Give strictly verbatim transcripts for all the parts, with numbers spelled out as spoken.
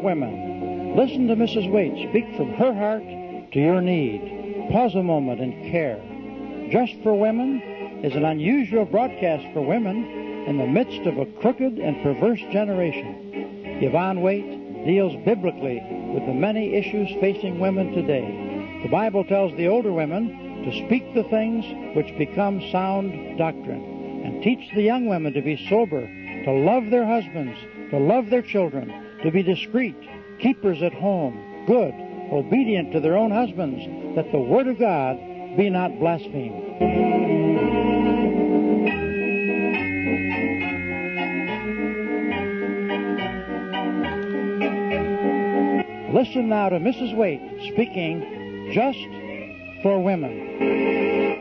women. Listen to Missus Waite speak from her heart to your need. Pause a moment and care. Just for Women is an unusual broadcast for women in the midst of a crooked and perverse generation. Yvonne Waite deals biblically with the many issues facing women today. The Bible tells the older women to speak the things which become sound doctrine, and teach the young women to be sober, to love their husbands, to love their children, to be discreet, keepers at home, good, obedient to their own husbands, that the Word of God be not blasphemed. Listen now to Missus Waite speaking just for women.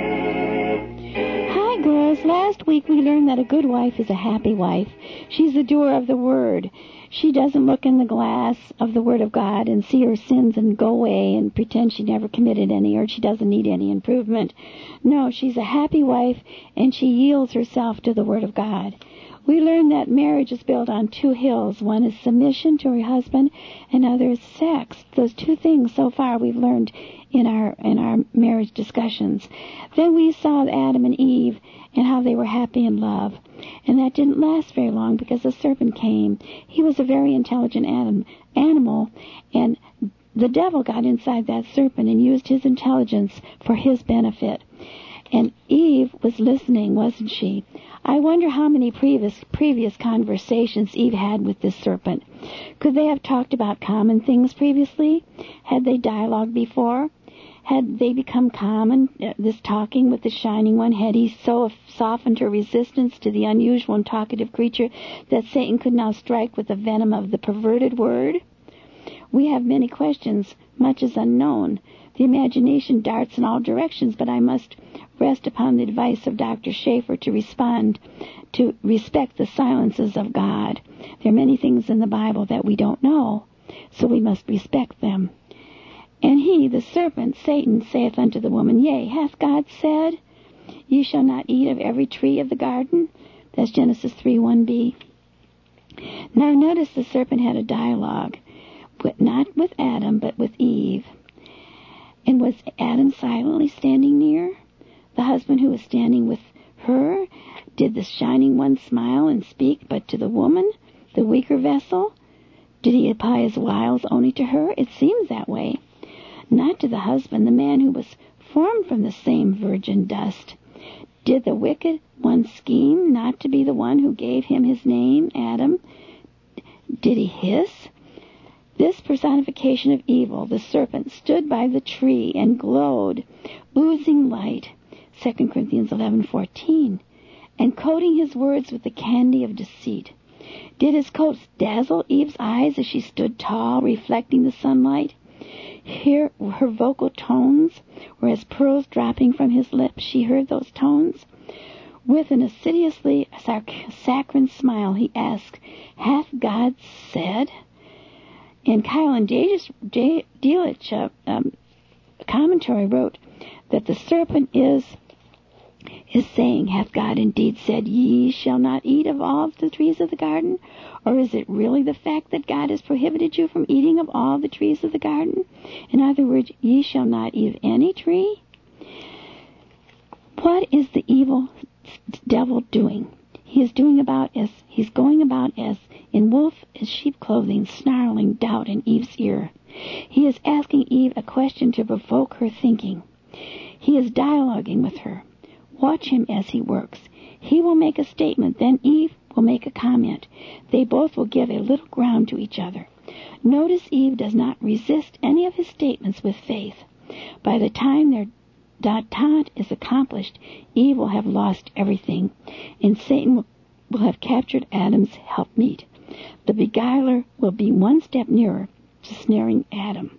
Hi, girls. Last week we learned that a good wife is a happy wife. She's the doer of the Word. She doesn't look in the glass of the Word of God and see her sins and go away and pretend she never committed any or she doesn't need any improvement. No, she's a happy wife, and she yields herself to the Word of God. We learned that marriage is built on two hills. One is submission to her husband, and other is sex. Those two things so far we've learned in our in our marriage discussions. Then we saw Adam and Eve and how they were happy in love. And that didn't last very long because the serpent came. He was a very intelligent anim, animal, and the devil got inside that serpent and used his intelligence for his benefit. And Eve was listening, wasn't she? I wonder how many previous previous conversations Eve had with this serpent. Could they have talked about common things previously? Had they dialogued before? Had they become common, uh, this talking with the Shining One? Had he so softened her resistance to the unusual and talkative creature that Satan could now strike with the venom of the perverted word? We have many questions, much is unknown. The imagination darts in all directions, but I must rest upon the advice of Doctor Schaefer to respond, to respect the silences of God. There are many things in the Bible that we don't know, so we must respect them. And he, the serpent, Satan, saith unto the woman, Yea, hath God said, Ye shall not eat of every tree of the garden? That's Genesis three one b. Now notice the serpent had a dialogue, but not with Adam, but with Eve. And was Adam silently standing near? The husband who was standing with her? Did the Shining One smile and speak but to the woman, the weaker vessel? Did he apply his wiles only to her? It seems that way. Not to the husband, the man who was formed from the same virgin dust. Did the wicked one scheme not to be the one who gave him his name, Adam? Did he hiss? This personification of evil, the serpent, stood by the tree and glowed, oozing light, Second Corinthians eleven fourteen, and coating his words with the candy of deceit. Did his coat dazzle Eve's eyes as she stood tall, reflecting the sunlight? Here her vocal tones were as pearls dropping from his lips. She heard those tones. With an assiduously saccharine smile, he asked, Hath God said? And Kyle and Delitzsch, uh, um, commentary, wrote that the serpent is is saying, Hath God indeed said, Ye shall not eat of all the trees of the garden? Or is it really the fact that God has prohibited you from eating of all the trees of the garden? In other words, ye shall not eat of any tree? What is the evil devil doing? He is doing about as he's going about as in wolf in sheep clothing, snarling doubt in Eve's ear. He is asking Eve a question to provoke her thinking. He is dialoguing with her. Watch him as he works. He will make a statement, then Eve will make a comment. They both will give a little ground to each other. Notice Eve does not resist any of his statements with faith. By the time their detente is accomplished, Eve will have lost everything, and Satan will, will have captured Adam's helpmeet. The beguiler will be one step nearer to snaring Adam.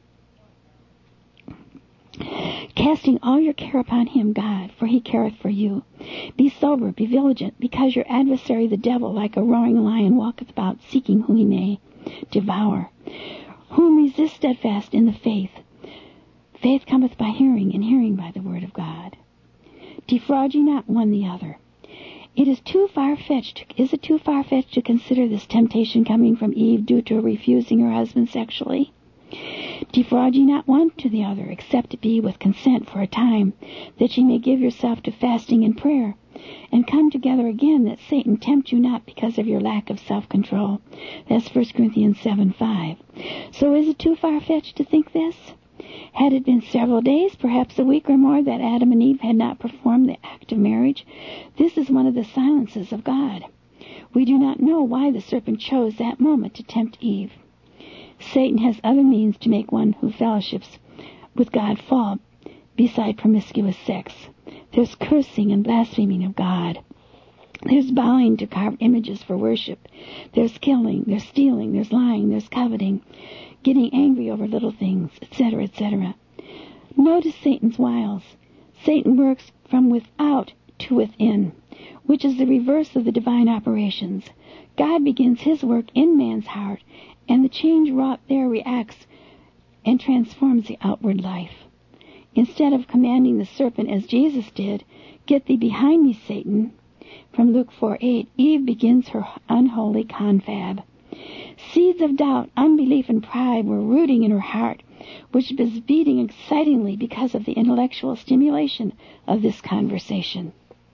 Casting all your care upon him, God, for he careth for you. Be sober, be vigilant, because your adversary the devil, like a roaring lion, walketh about, seeking whom he may devour. Whom resist steadfast in the faith. Faith cometh by hearing, and hearing by the word of God. Defraud ye not one the other. It is too far-fetched. Is it too far-fetched to consider this temptation coming from Eve due to her refusing her husband sexually? Defraud ye not one to the other, except it be with consent for a time, that ye may give yourself to fasting and prayer, and come together again, that Satan tempt you not because of your lack of self-control. That's First Corinthians seven five. So is it too far-fetched to think this? Had it been several days, perhaps a week or more, that Adam and Eve had not performed the act of marriage, this is one of the silences of God. We do not know why the serpent chose that moment to tempt Eve. Satan has other means to make one who fellowships with God fall beside promiscuous sex. There's cursing and blaspheming of God. There's bowing to carved images for worship. There's killing, there's stealing, there's lying, there's coveting, getting angry over little things, et cetera, et cetera. Notice Satan's wiles. Satan works from without to within, which is the reverse of the divine operations. God begins his work in man's heart, and the change wrought there reacts and transforms the outward life. Instead of commanding the serpent as Jesus did, "Get thee behind me, Satan," from Luke four eight, Eve begins her unholy confab. Seeds of doubt, unbelief, and pride were rooting in her heart, which was beating excitingly because of the intellectual stimulation of this conversation.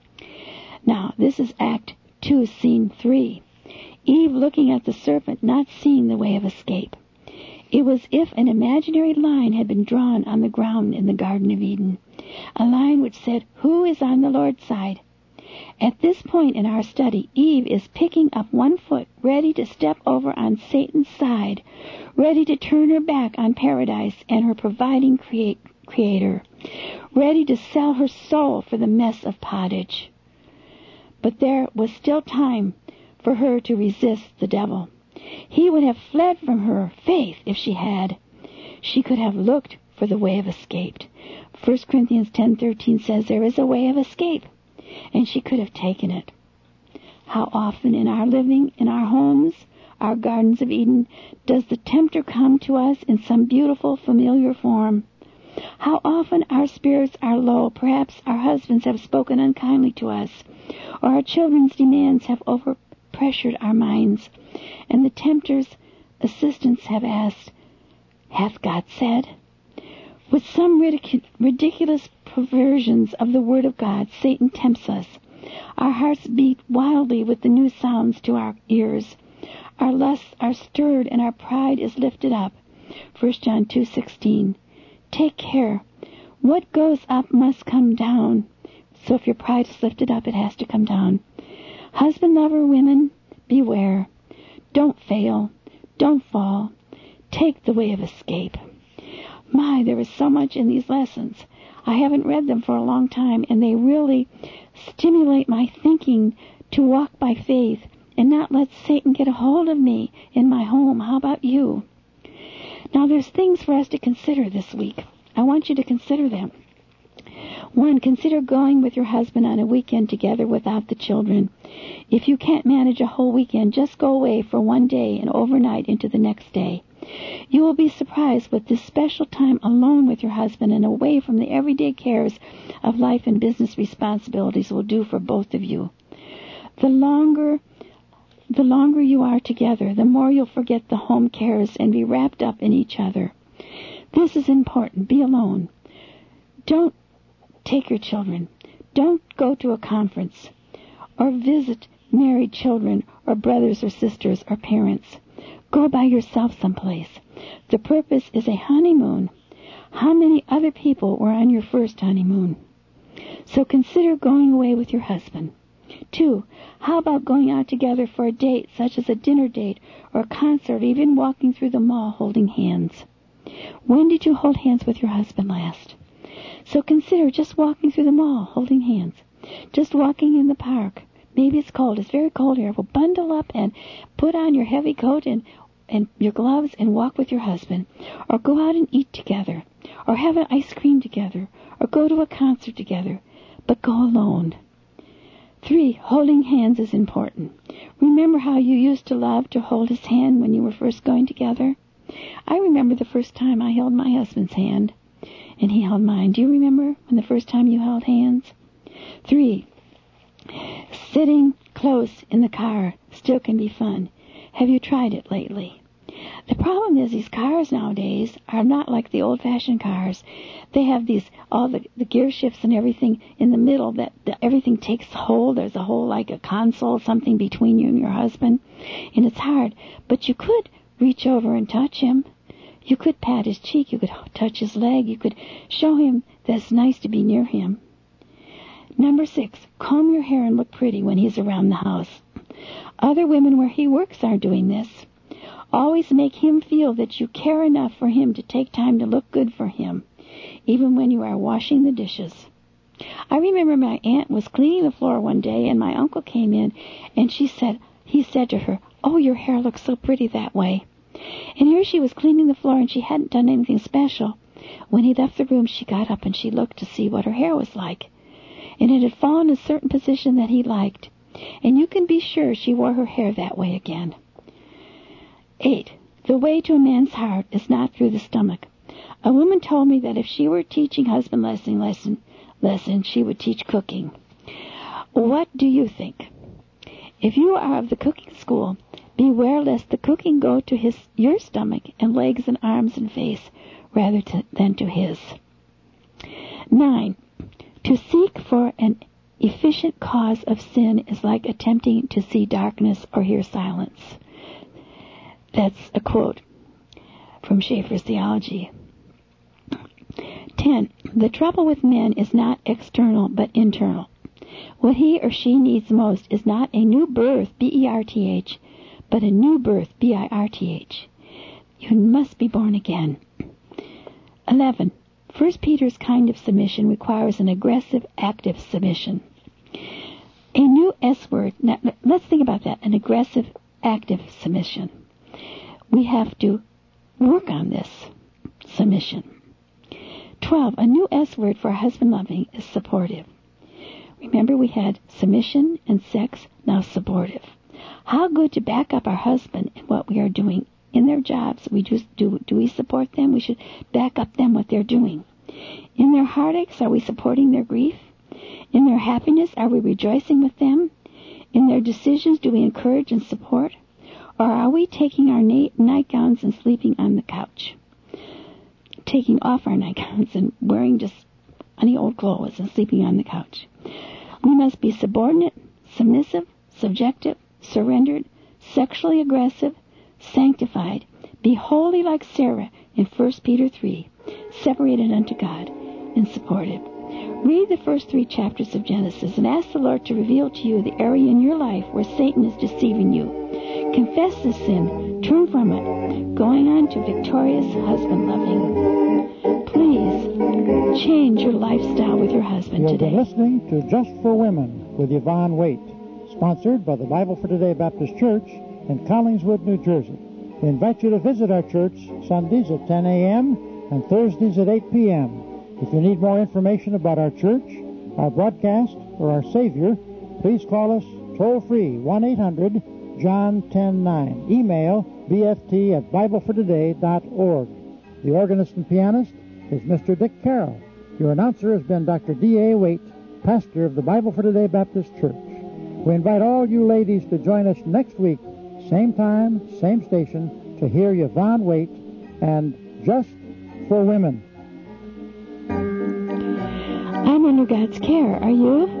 Now, this is Act two, Scene three. Eve looking at the serpent, not seeing the way of escape. It was as if an imaginary line had been drawn on the ground in the Garden of Eden, a line which said, "Who is on the Lord's side?" At this point in our study, Eve is picking up one foot, ready to step over on Satan's side, ready to turn her back on paradise and her providing create, creator, ready to sell her soul for the mess of pottage. But there was still time for her to resist the devil. He would have fled from her faith if she had. She could have looked for the way of escape. First Corinthians ten thirteen says there is a way of escape, and she could have taken it. How often in our living, in our homes, our gardens of Eden, does the tempter come to us in some beautiful, familiar form? How often our spirits are low, perhaps our husbands have spoken unkindly to us, or our children's demands have overpressured our minds, and the tempter's assistants have asked, "Hath God said?" With some ridic- ridiculous perversions of the Word of God, Satan tempts us. Our hearts beat wildly with the new sounds to our ears. Our lusts are stirred and our pride is lifted up. First John two sixteen. Take care. What goes up must come down. So if your pride is lifted up, it has to come down. Husband lover women, beware. Don't fail. Don't fall. Take the way of escape. My, there is so much in these lessons. I haven't read them for a long time, and they really stimulate my thinking to walk by faith and not let Satan get a hold of me in my home. How about you? Now, there's things for us to consider this week. I want you to consider them. One, consider going with your husband on a weekend together without the children. If you can't manage a whole weekend, just go away for one day and overnight into the next day. You will be surprised what this special time alone with your husband and away from the everyday cares of life and business responsibilities will do for both of you. The longer The longer you are together, the more you'll forget the home cares and be wrapped up in each other. This is important. Be alone. Don't take your children. Don't go to a conference or visit married children or brothers or sisters or parents. Go by yourself someplace. The purpose is a honeymoon. How many other people were on your first honeymoon? So consider going away with your husband. Two, how about going out together for a date, such as a dinner date or a concert, even walking through the mall holding hands? When did you hold hands with your husband last? So consider just walking through the mall holding hands, just walking in the park. Maybe it's cold. It's very cold here. Well, bundle up and put on your heavy coat and, and your gloves and walk with your husband. Or go out and eat together. Or have an ice cream together. Or go to a concert together. But go alone. Three, holding hands is important. Remember how you used to love to hold his hand when you were first going together? I remember the first time I held my husband's hand, and he held mine. Do you remember when the first time you held hands? Three, Sitting close in the car still can be fun. Have you tried it lately? The problem is these cars nowadays are not like the old-fashioned cars. They have these, all the, the gear shifts and everything in the middle that the, everything takes hold. There's a whole, like a console, something between you and your husband. And it's hard. But you could reach over and touch him. You could pat his cheek. You could touch his leg. You could show him that it's nice to be near him. Number six, comb your hair and look pretty when he's around the house. Other women where he works are doing this. Always make him feel that you care enough for him to take time to look good for him, even when you are washing the dishes. I remember my aunt was cleaning the floor one day, and my uncle came in, and she said, he said to her, "Oh, your hair looks so pretty that way." And here she was cleaning the floor, and she hadn't done anything special. When he left the room, she got up and she looked to see what her hair was like. And it had fallen in a certain position that he liked. And you can be sure she wore her hair that way again. Eight, the way to a man's heart is not through the stomach. A woman told me that if she were teaching husband lesson, lesson, lesson, she would teach cooking. What do you think? If you are of the cooking school, beware lest the cooking go to his your stomach and legs and arms and face rather to, than to his. Nine, to seek for an efficient cause of sin is like attempting to see darkness or hear silence. That's a quote from Schaeffer's Theology. Ten, the trouble with men is not external but internal. What he or she needs most is not a new birth, B E R T H, but a new birth, B I R T H. You must be born again. Eleven, First Peter's kind of submission requires an aggressive, active submission. A new S word, now, let's think about that, an aggressive, active submission. We have to work on this submission. Twelve, a new S word for husband loving is supportive. Remember we had submission and sex, now supportive. How good to back up our husband in what we are doing in their jobs. We just do, do we support them? We should back up them what they're doing. In their heartaches, are we supporting their grief? In their happiness, are we rejoicing with them? In their decisions, do we encourage and support? Or are we taking our na- nightgowns and sleeping on the couch? Taking off our nightgowns and wearing just any old clothes and sleeping on the couch. We must be subordinate, submissive, subjective, surrendered, sexually aggressive, sanctified. Be holy like Sarah in First Peter three, separated unto God and supported. Read the first three chapters of Genesis and ask the Lord to reveal to you the area in your life where Satan is deceiving you. Confess the sin, turn from it, going on to victorious husband loving. Please change your lifestyle with your husband You've today. been listening to Just for Women with Yvonne Waite, sponsored by the Bible for Today Baptist Church in Collingswood, New Jersey. We invite you to visit our church Sundays at ten a.m. and Thursdays at eight p.m. If you need more information about our church, our broadcast, or our Savior, please call us toll-free one eight hundred John ten nine. Email b f t at bible for today dot org. The organist and pianist is Mister Dick Carroll. Your announcer has been Doctor D A. Waite, pastor of the Bible for Today Baptist Church. We invite all you ladies to join us next week, same time, same station, to hear Yvonne Waite and Just for Women. I'm under God's care. Are you?